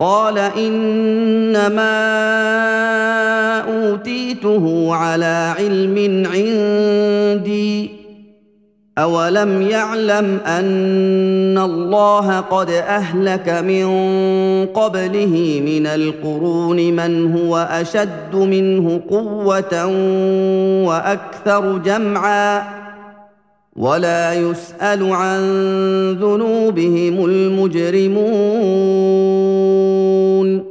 قال انما اوتيته على علم عندي اولم يعلم ان الله قد اهلك من قبله من القرون من هو اشد منه قوه واكثر جمعا ولا يسال عن ذنوبهم المجرمون